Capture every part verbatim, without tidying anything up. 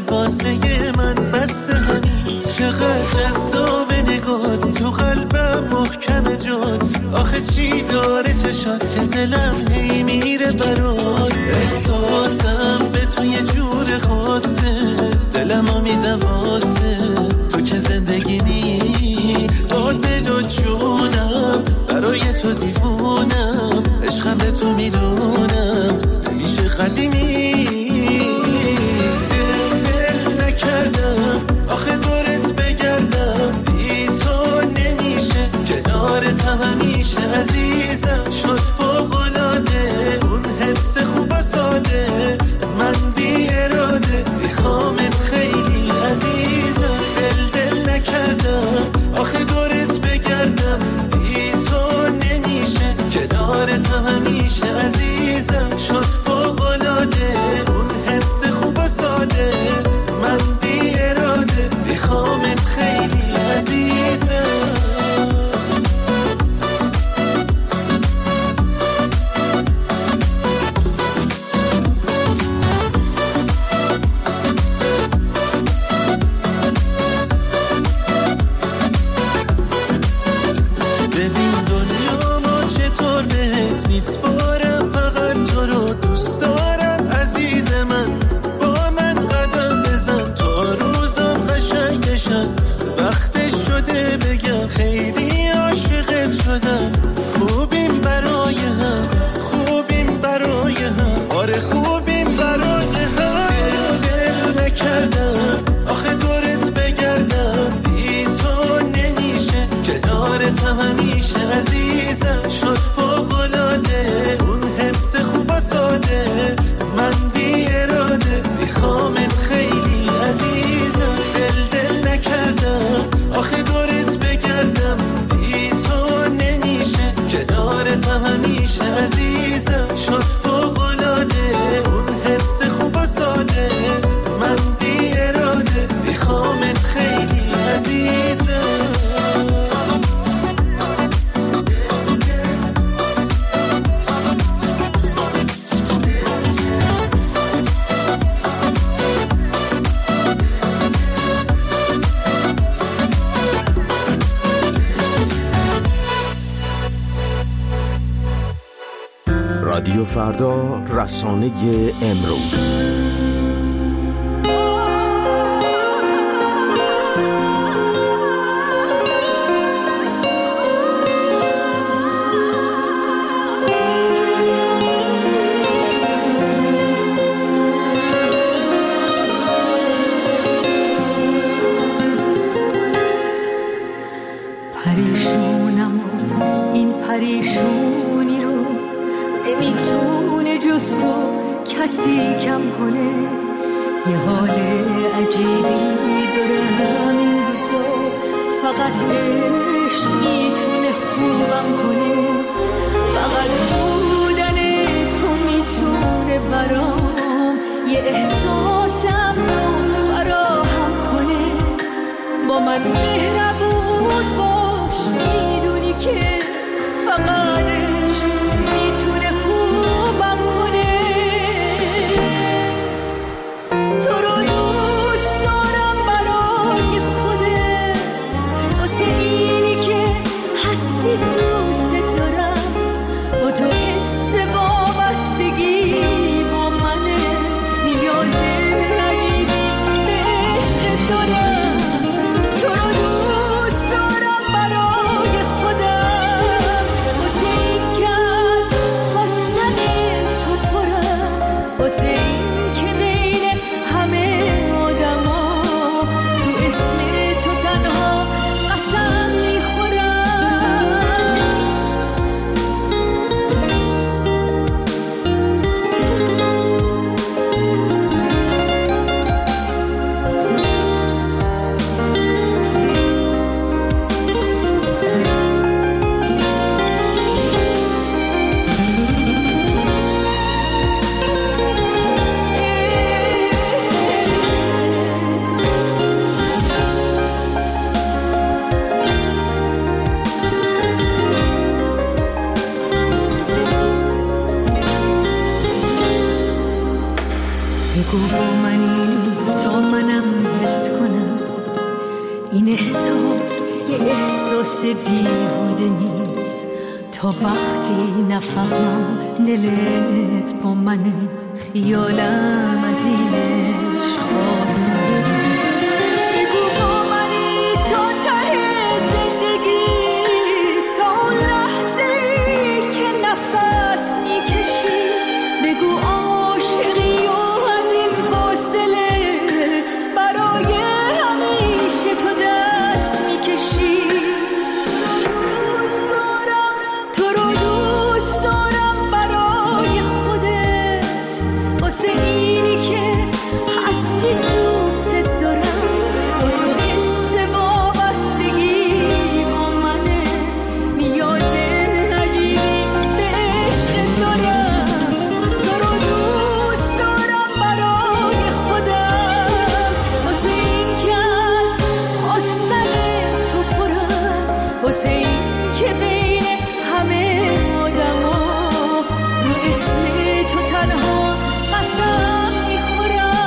واسه من بس همین. چقدر جذاب نگات تو قلبم محکم جات. آخه چی داره چشات که دلم هی میره برات. احساسم به تو یه جور خاصه، دلمو میده واسه تو که زندگیمی. با دل و جونم برای تو دیوونم، عشقم به تو میدونم همیشه قدیمی. دل دل نکردم آخه دورت بگردم، بی تو نمیشه کنارتم همیشه عزیزم. شد فوق‌العاده اون حس خوب و ساده، من بی اراده میخوامت خیلی عزیزم. دل دل نکردم آخه دورت بگردم، بی تو نمیشه کنارتم همیشه عزیزم. شد فوق‌العاده اون حس خوب و ساده، من بی اراده میخوامت خیلی عزیزم. میسپارم فقط تو رو دوست دارم عزیز من. با من قدم بزن تا روزم قشنگ بشن. وقتش شده بگم خیلی عاشقت شدم. خوبیم برای هم، خوبیم برای هم، آره خوبیم برای هم. دل نکردم آخه دورت بگردم، بی تو نمیشه کنارتم همیشه عزیزم. شد فوق‌العاده اون حس خوب و ساده، من بی اراده میخوامت خیلی عزیزم. دل دل نکردم آخه دورت بگردم، بی تو نمیشه کنارتم همیشه عزیزم. شد فوق‌العاده اون حس خوب و ساده، من بی اراده میخوامت خیلی عزیزم. رادیو فردا، رسانه امروز. پریشونم و این پریشونی رو نمیتونه جز تو کسی کم کنه. یه حال عجیبی دارم این روزا، فقط عشق میتونه خوبم کنه. فقط بودن تو میتونه برام یه احساسم رو فراهم کنه. با من مهربون باش، میدونی که فقطش میتونه خوبم کنه. تو رو دوست دارم برای خودت، واسه اینی که هستی دوست دارم. با تو حس وابستگی با منه، نیاز عجیبی به عشق دارم. تو رو دوست دارم برای خودم، واسه واسه بیهوده نیست تا وقتی نفهمم دلت با منه خیالم از این عشق آسونه نیست بگو با منی تا ته زندگیت تا اون لحظه‌ای که نفس میکشی بگو عاشقی و از این فاصله برای همیشه تو دست میکشی تو رو دوست دارم برای خودت واسه اینی که هستی دوست دارم با تو حس وابستگی با منه نیاز عجیبی به عشق دارم تو رو دوست دارم برای خودم واسه این که از خواستن تو پرم واسه این که بین همه آدم ها رو اسم تو تنها قسم میخورم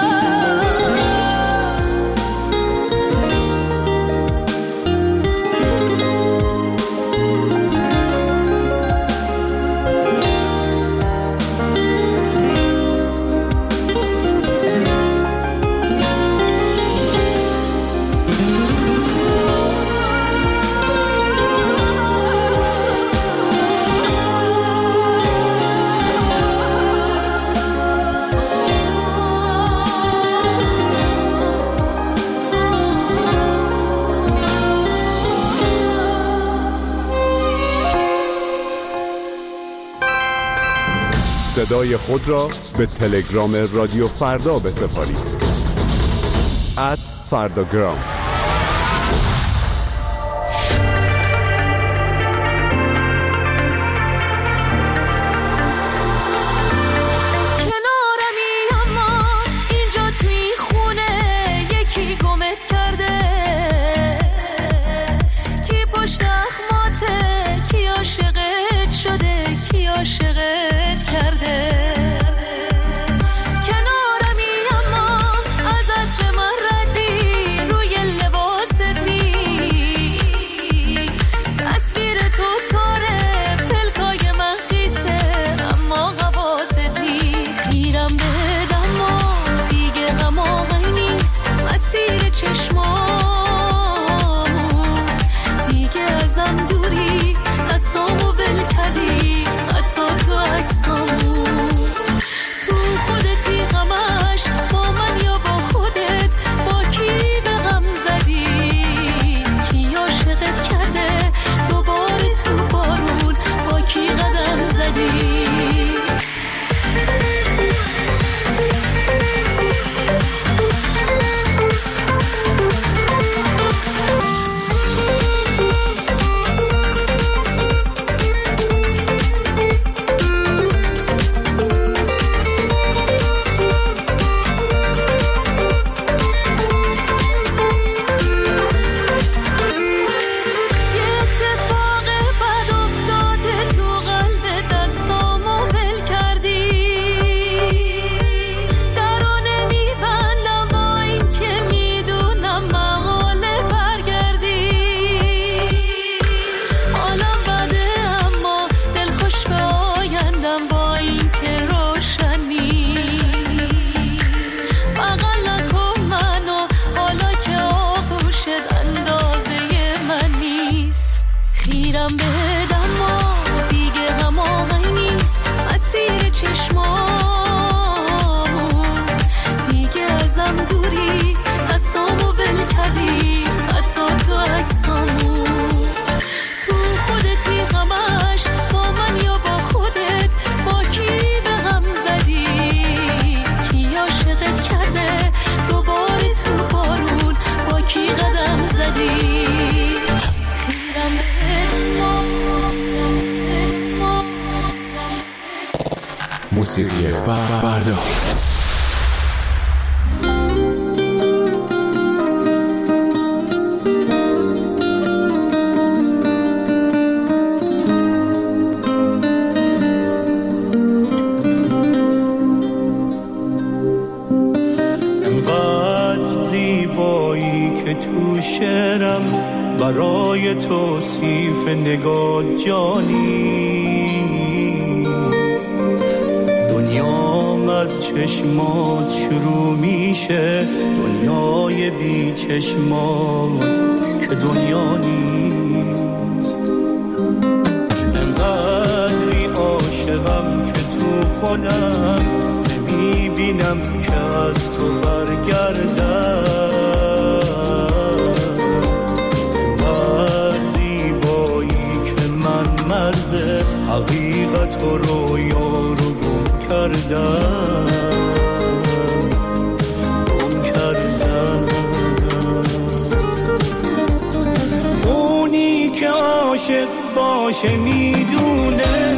صدای خود را به تلگرام رادیو فردا بسپارید ات فرداگرام. موسیقی فردا. انقدر زیبایی که که تو شعرم برای توصیف نگاه جانیست. دنیام از چشمات شروع میشه، دنیای بی چشمات که دنیا نیست. انقدری عاشقم که تو خودم نمیبینم که از تو برگردم. انقدر زیبایی که من مرز حقیقت و رویا رو گم کردم گم کردم. اونی که عاشق باشه میدونه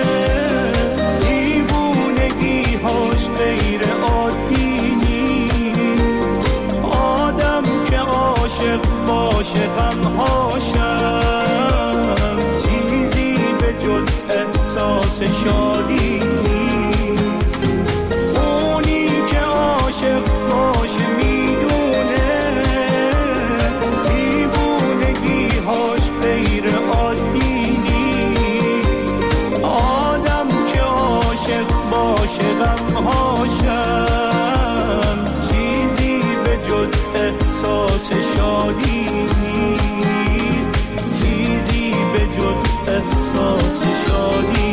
دیوونگی‌هاش غیر عادی نیست. آدم که عاشق باشه غم‌هاشم چیزی به جز احساس شادی نیست. اونی که عاشق باشه میدونه دیوونگی‌هاش غیر عادی نیست. آدم که عاشق باشه غم‌هاشم چیزی به جز احساس شادی نیست. چیزی به جز احساس شادی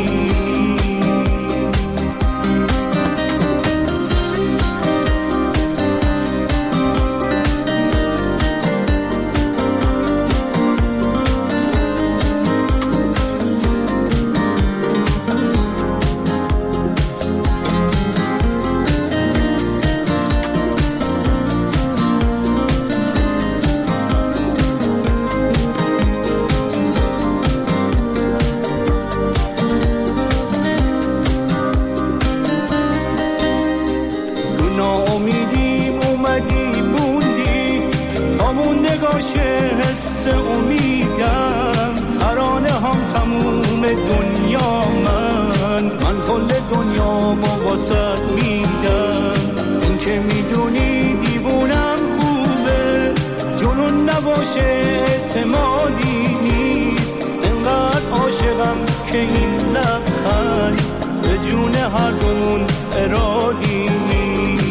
حس امیدم ترانه هم تموم دنیا من من کل دنیامو واسط میدم. این که میدونی دیوونم خوبه جنون نباشه اعتمادی نیست. انقدر عاشقم که این لبخند به جون هر دومون ارادی نیست.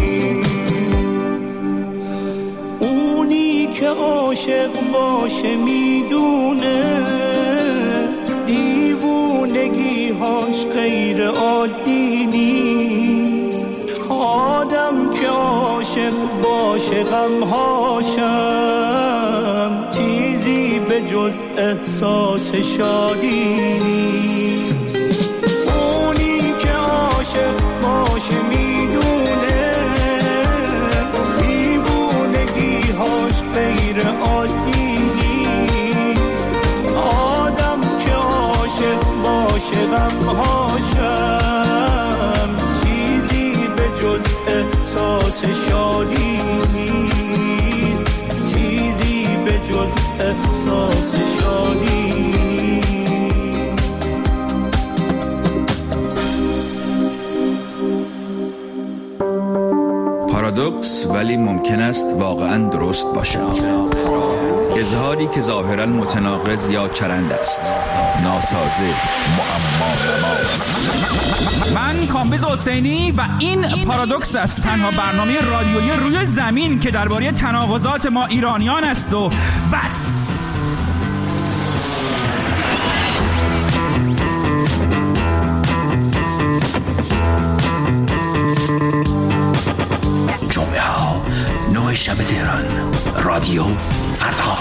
اونی که عاشق باشه میدونه دیوونگی‌هاش غیر عادی نیست. آدم که عاشق باشه غم‌هاشم چیزی به جز احساس شادی نیست. اونی که عاشق باشه میدونه دیوونگی‌هاش غیر عادی نیست. آدم که عاشق باشه غم‌هاشم چیزی به جز احساس شادی نیست. چیزی به جز احساس شادی پارادوکس ولی ممکن است واقعاً درست باشد. اظهاری که ظاهراً متناقض یا چرند است، ناسازه، معما. من کامبیز حسینی و این پارادوکس است، تنها برنامه رادیویی روی زمین که درباره تناقضات ما ایرانیان است و بس. جمعه ها نه شب تهران، رادیو فردا.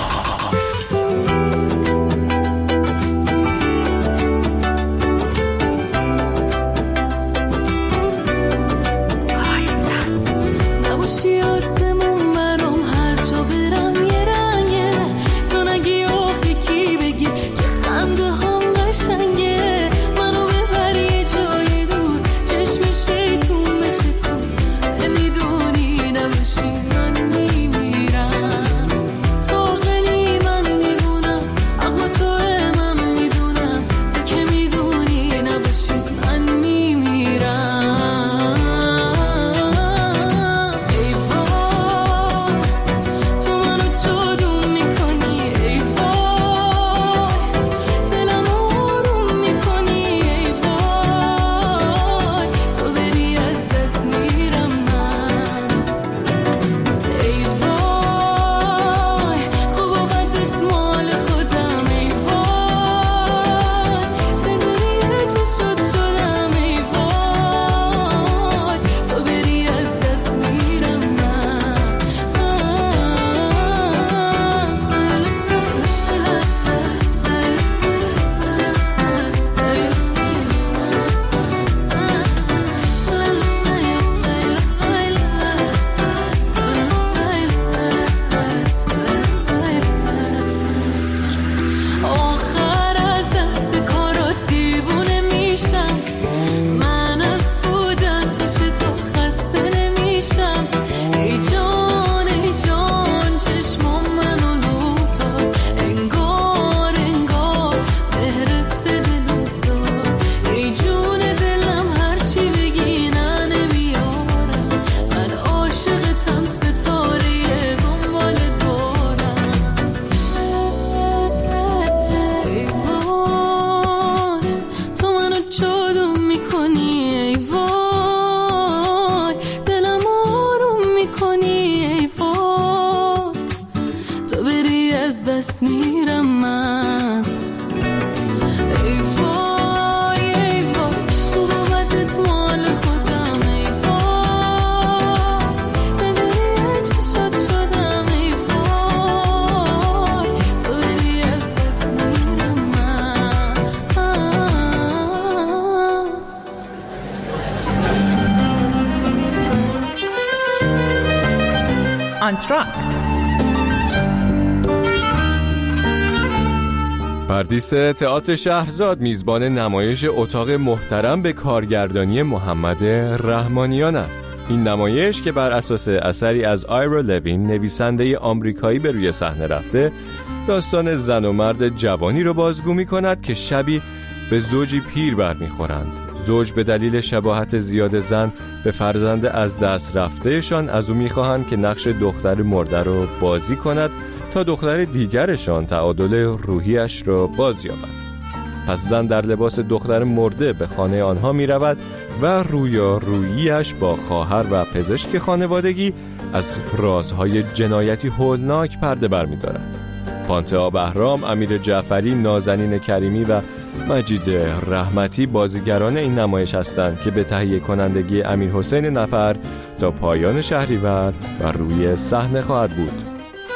میمیرم تو غلی از دست میرم من. ای وای ای وای خوب و بدت مال خودم. ای وای زندگی چشات شدم. ای وای تو داری از دست میرم من. آنتراکت پردیس تئاتر شهرزاد میزبان نمایش اتاق محترم به کارگردانی محمد رحمانیان است. این نمایش که بر اساس اثری از آیرا لوین نویسنده آمریکایی به روی صحنه رفته، داستان زن و مرد جوانی را بازگو می کند که شبی به زوجی پیر برمیخورند. زوج به دلیل شباهت زیاد زن به فرزند از دست رفتهشان از او میخواهند که نقش دختر مرده رو بازی کند تا دختر دیگرشان تعادل روحیش را باز یابد. پس زن در لباس دختر مرده به خانه آنها می رود و رویاروییش با خواهر و پزشک خانوادگی از رازهای جنایتی هولناک پرده برمی دارد. پانتئا بهرام، امیر جعفری، نازنین کریمی و مجید رحمتی بازیگران این نمایش هستند که به تهیه کنندگی امیر حسین نفر تا پایان شهریور بر روی صحنه خواهد بود.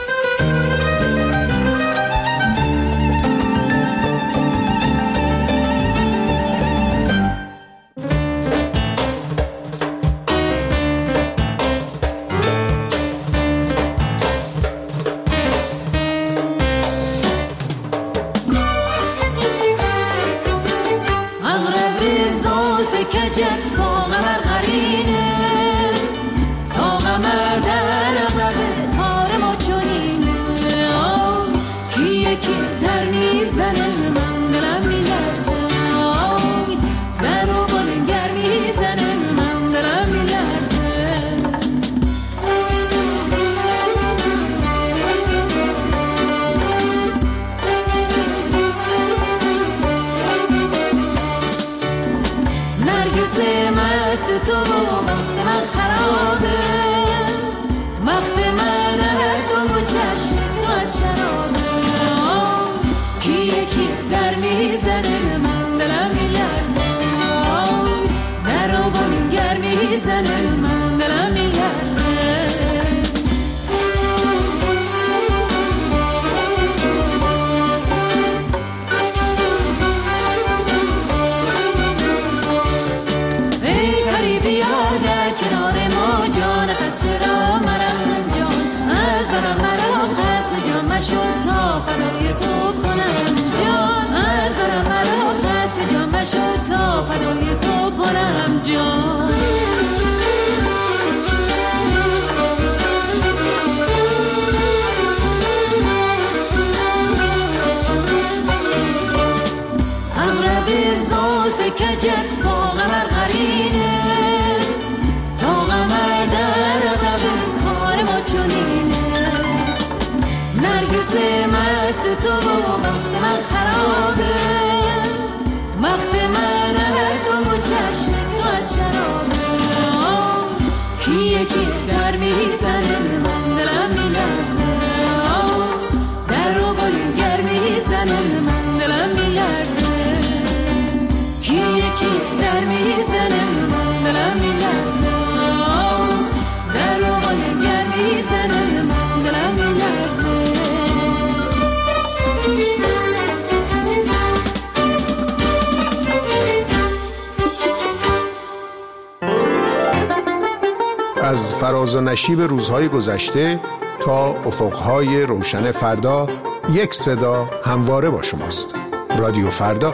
کجت با قمر قرینه تا قمر در اغربه کار ما چونینه. کیه کی در میزنه من دلم میلرزه. در و بلنگر میزنه من دلم میلرزه. نرگس مست تو وقت من خرابه. وقت من از تو و چشم تو از شرابه. کیه کی در میزنه من دلم میلرزه. در و بلنگر میزنه من دلم میلرزه. کنار ما جان خسته را مرم جان. از برم مرا خسم جان مشد تا فدای تو کنم جان. از برم مرا خسم جان مشد تا فدای تو کنم جان. اغرب زلف کجت با قمر قرینه تا قمر در اغرب کار ما چونینه. نرگس مست تو و وقت من خرابه. وقت من از تو و چشم تو از شرابه. کیه کی در میزنه من دلم میلرزه. در رو بلنگر میزنه من دلم میلرزه. کیه کی در میزنه من دلم میلرزه. در رو بلنگر میزنه من دلم میلرزه. از فراز و نشیب روزهای گذشته تا افقهای روشن فردا، یک صدا همواره با شماست. رادیو فردا.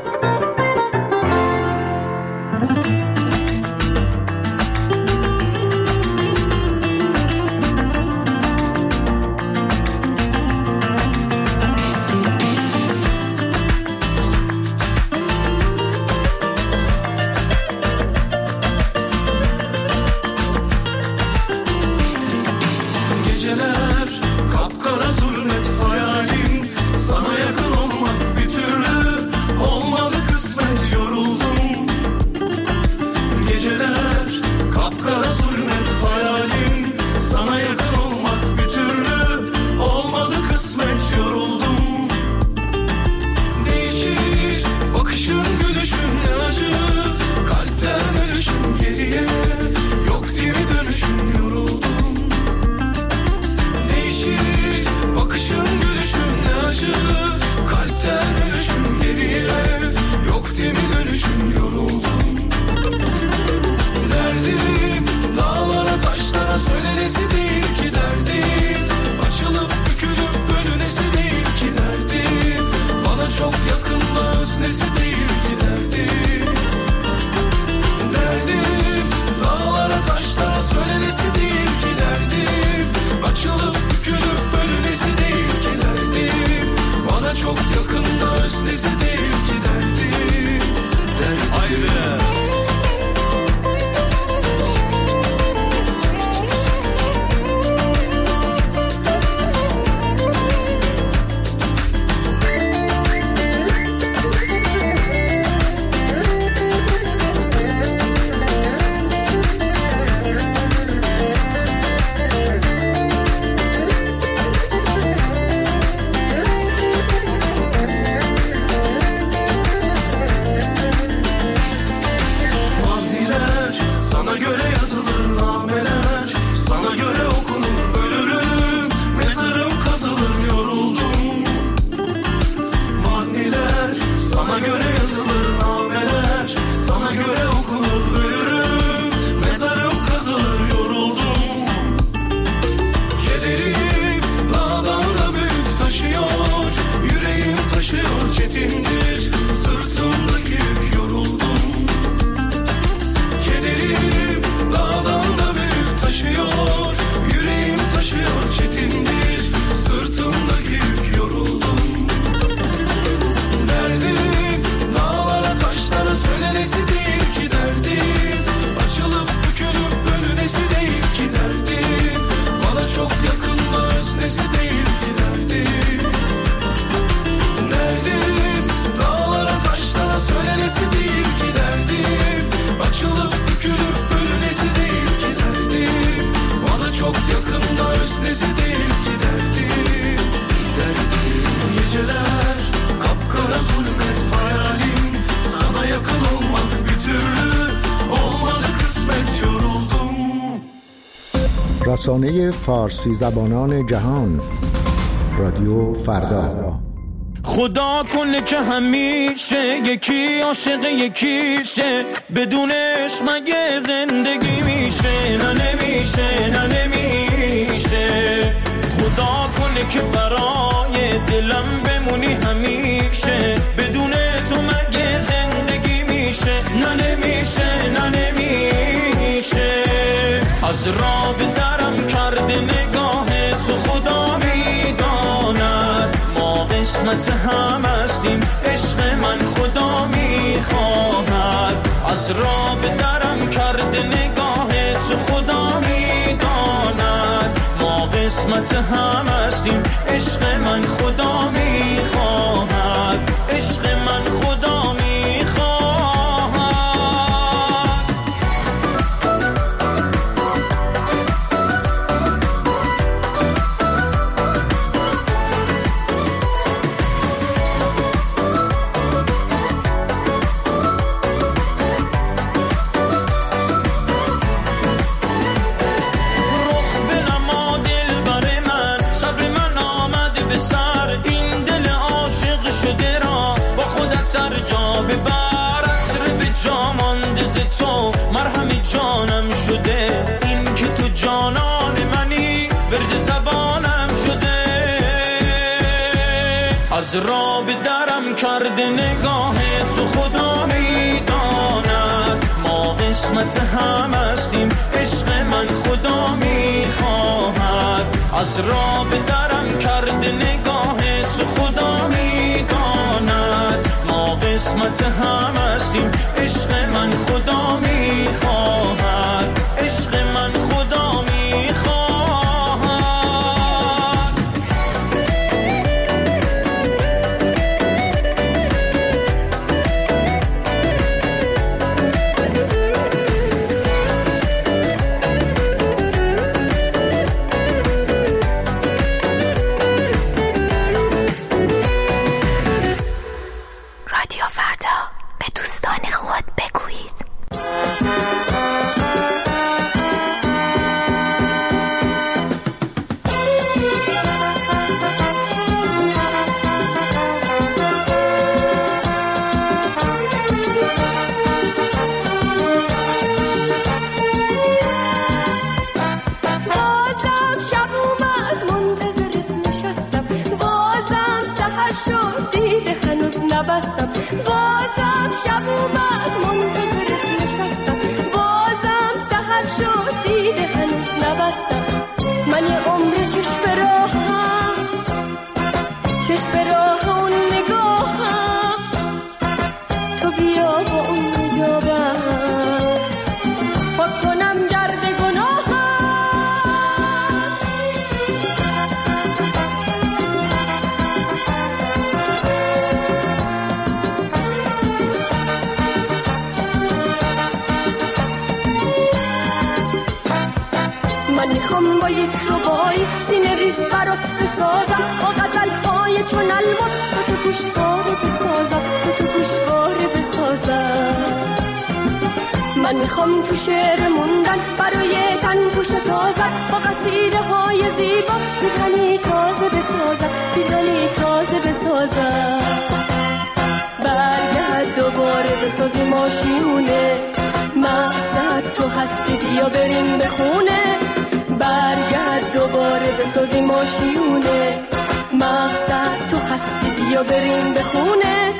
رسانه فارسی زبانان جهان، رادیو فردا. خدا کنه که همیشه یکی عاشق یکیشه، بدونش مگه زندگی میشه؟ نه نمیشه، نه نمیشه. خدا کنه که برای دلم بمونی همیشه، بدون تو مگه زندگی میشه؟ نه نمیشه، نه نمیشه. از راه به درم کرده نگاه تو، خدا میداند ما قسمت هم هستیم، عشق من خدا میخواهد. از راه به درم کرده نگاه تو، خدا میداند ما قسمت هم هستیم، عشق من خدا میخواهد، عشق من خدا میخواهد. سر جا ببر عطر به جا مانده ز تو، مرهم جانم شده این که تو جانان منی، ورد زبانم شده. از راه به درم کرده نگاه تو، خدا میداند ما قسمت هم هستیم، عشق من خدا میخواهد. از راه به درم کرده نگاه تو، خدا میداند ما قسمت هم هستیم، عشق من خدا میخواهد، عشق من خدا میخواهد. من میخوام تو شعر موندن برای تن پوش تازه، با قصیده های زیبا میتونی تازه بسازم، میتونی تازه بسازم. برگرد دوباره بسازی ماشیونه، مقصد تو هستی بیا بریم به خونه. برگرد دوباره بسازی ماشیونه، مقصد تو هستی بیا بریم به خونه.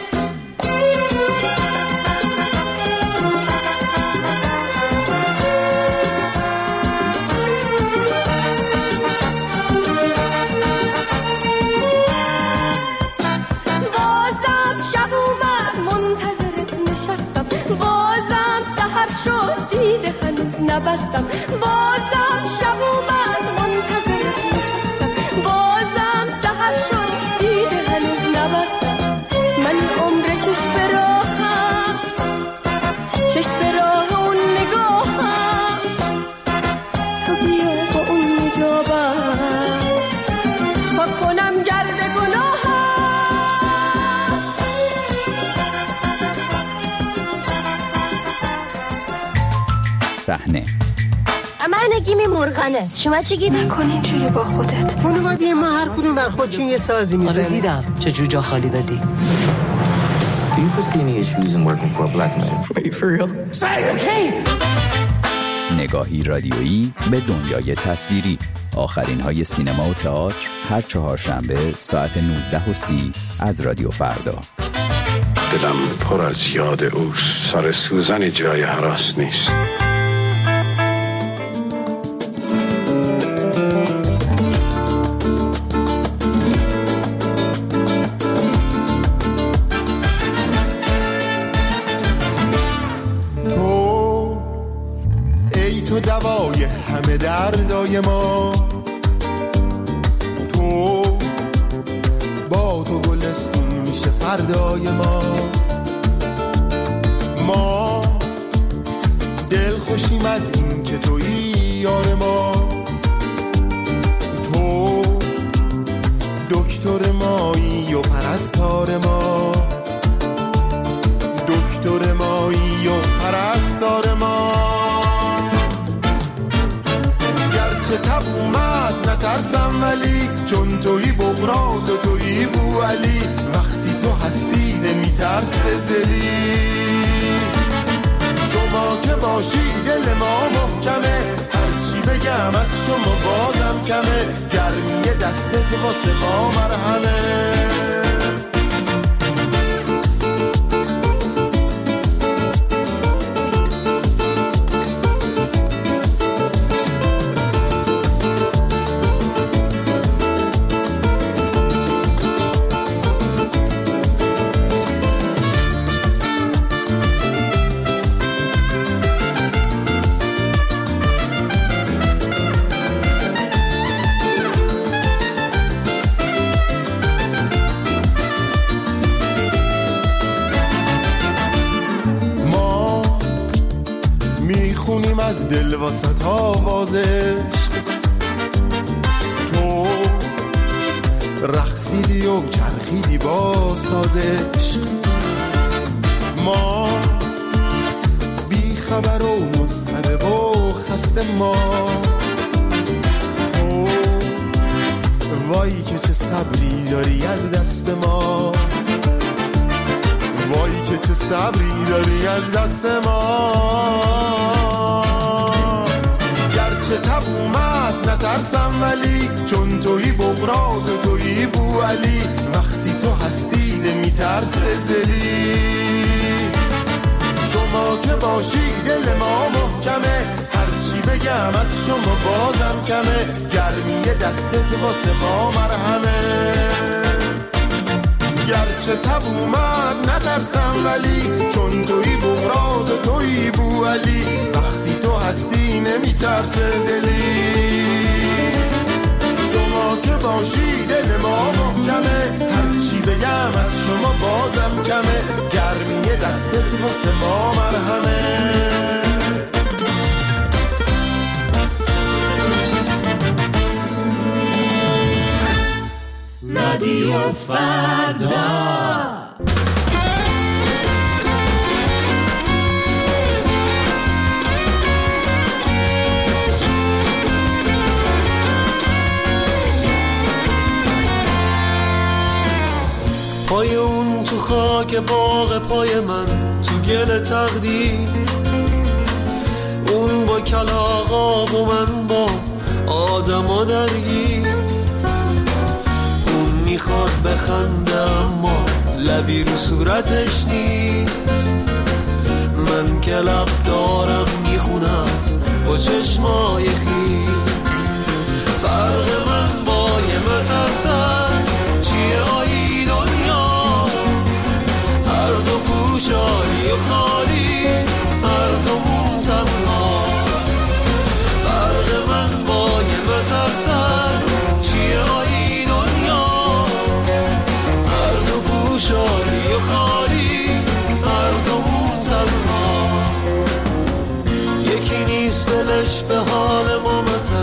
نبستم بازم شب اومد منتظرت نشستم، بازم سحر شد دیده هنوز نبستم. من عمر چشم به راهم، چشم به راه اون نگاهم، تو بیا با اون نجابم پاک کنم گرد گناهم. صحنه من گیمی مرغنه. شما چی گیدی؟ نکن اینجوری با خودت. خانواده ما هر کدوم بر خودشون یه سازی میزنه. آره دیدم چه جوجا خالی دادی. Do you foresee any issues in working for a black man? Wait, for real? نگاهی رادیویی به دنیای تصویری. آخرین های سینما و تئاتر هر چهارشنبه ساعت نوزده و سی از رادیو فردا. دلم پر از یاد اوست، سر سوزن جای هراس نیست. تو ای تو دوای همه دردای ما، تو با تو گلستون میشه فردای ما. ما دل خوشیم از این که تویی یار ما، تو دکتر مایی و پرستار ما، دکتر مایی و پرستار ما. گرچه تب اومد نترسم ولی چون تویی بغرات و تویی بو علی، وقتی تو هستی نمیترس دلی. شما که باشی دل ما محکمه، هرچی بگم از شما بازم کمه. گرمی دستت واسه ما مرهمه. از دل واسط آوازش، تو رقصیدی و چرخیدی با سازش. ما بی خبر و مضطرب و خسته، ما تو وای که چه صبری داری از دست ما، وای که چه صبری داری از دست ما. گرچه تب اومد نترسم ولی چون تویی بغرات و تویی بو علی، وقتی تو هستی نمیترس دلی. شما که باشی دل ما محکمه، هرچی بگم از شما بازم کمه. گرمی دستت واسه ما مرهمه. گرچه تب اومد نترسم ولی چون تویی بغرات و تویی بو علی، وقتی تو هستی نمیترس دلی. شما که باشی دل ما محکمه، هرچی بگم از شما بازم کمه. گرمی دستت واسه ما مرهمه. رادیو فردا. پای اون تو خاک باغ پای من، تو گل تقدیر، اون با کلاغا و من با آدما درگیر. اون میخواد بخنده اما لبی رو صورتش نیست. من که لب دارم میخونم با چشمای خیز. فرق من با یه مترسن چیه آیی دنیا، هر دو فوشایی و خالی، هر دو مون تنها. فرق من با یه مترسن چیه آیی دنیا، هر دو فوشایی و خالی، هر دو مون تنها. یکی نیست دلش به حال ما مترسن،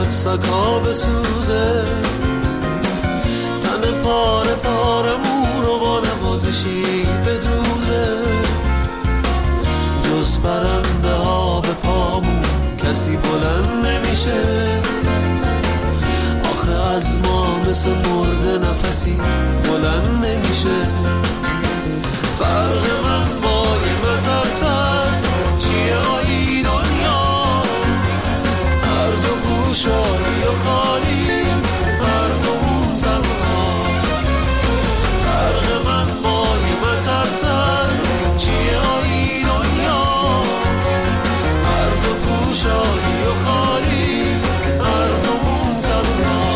واسه برده نفسی بلند نمیشه. فرق من با یه مترسن چیه آیی دنیا، هر دو خوشحالی و خالی، هر دومون تنها. فرق من با یه مترسن چیه آیی دنیا، هر دو خوشحالی و خالی، هر دومون تنها.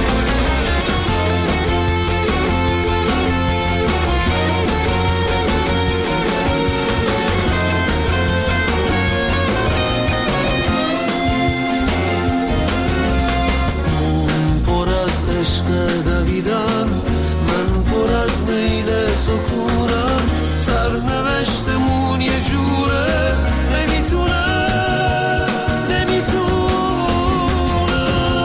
عشق دویدن، من پر از میل سکونم، سرنوشتمون یه جوره، نمیتونم نمیتونم.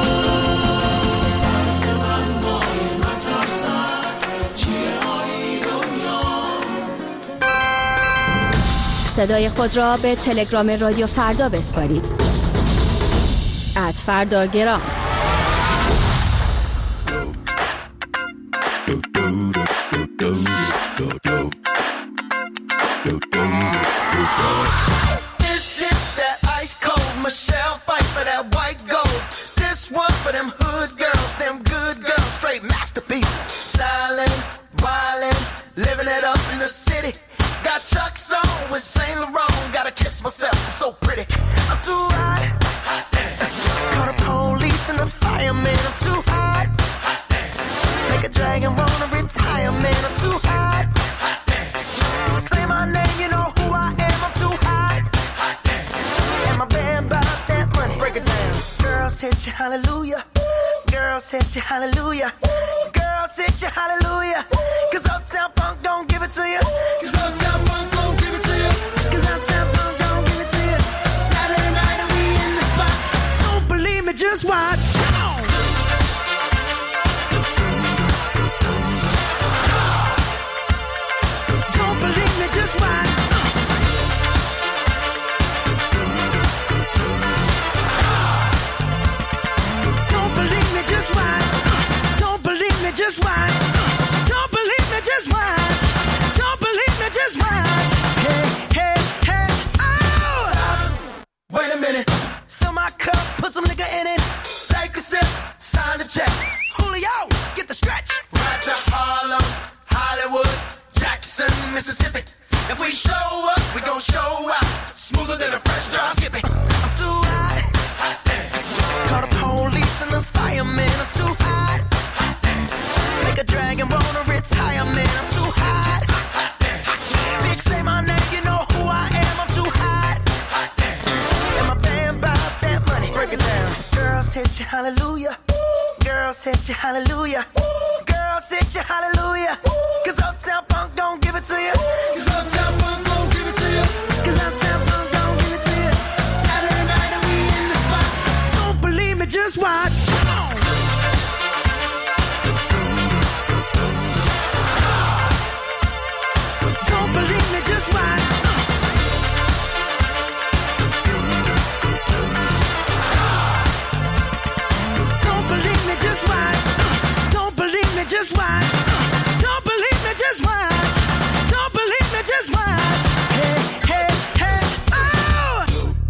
من مای مترسم چیه آیی دنیا. صدای خود را به تلگرام رادیو فردا بسپارید. ات فردا گرام. This is that ice cold Michelle fight for that white gold. This one for them hood girls, them good girls, straight masterpieces. Styling, wildin', living it up in the city. Got Chuck's on with Saint Laurent. Gotta kiss myself, I'm so pretty. I'm too hot. Call the police and the fireman. I'm too hot. Make a dragon wanna retire, man. I'm too hot. Say my name, you know who I am. I'm too hot. And my band bought that money. Break it down. Girls hit you, hallelujah. Girls hit you, hallelujah. Girls hit you, hallelujah. Cause Uptown Funk don't give it to you. Cause Uptown Funk don't give it to you. Cause Uptown Funk don't give it to you. Saturday night and we in the spot. Don't believe me, just watch. Just watch. Don't believe me, just watch. Don't believe me, just watch. Don't believe me, just watch. Don't believe me, just watch. Hey, hey, hey, oh! Stop. Wait a minute. Fill my cup, put some nigga in it. Take a sip, sign the check. Julio, get the stretch. Right to Harlem, Hollywood, Jackson, Mississippi. If we show up, we gon' show out. Smoother than a fresh drop. Skip it. I'm too hot. Hot Call the police and the fireman. I'm too hot. Hot Make a dragon wanna retire, man. I'm too hot. Hot Bitch, say my name, you know who I am. I'm too hot. Hot And my band bought that money. Break it down. Girls hit you, hallelujah. Girls hit you, hallelujah. Girls hit you, hallelujah. Cause Uptown Funk don't give it to you. Cause Uptown Funk don't give it to you. Cause Uptown Funk don't give it to you. Saturday night and we in the spot. Don't believe me, just watch. Don't believe me, just watch. Don't believe me, just watch. Don't believe me, just watch. Don't believe me, just watch. Don't believe me, just watch. Hey, hey, hey, oh!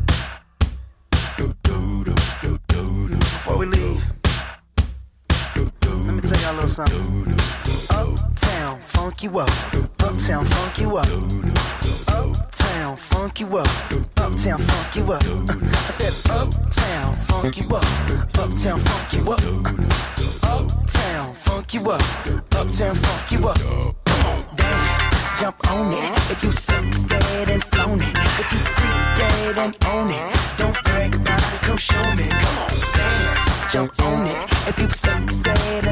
Before we leave, let me tell y'all a little something. Uptown, funk you up. Uptown, funk you up. Uptown, funk you up. Uptown, funk you up. I said uptown, funk you up. Uptown, funk you up. Uptown, funk you up. Uptown, funk you up. Come on, dance, jump on it. If you succeed and flown it. If you freak dead and own it. Don't brag about it, come show me. Come on, dance, jump on it. If you succeed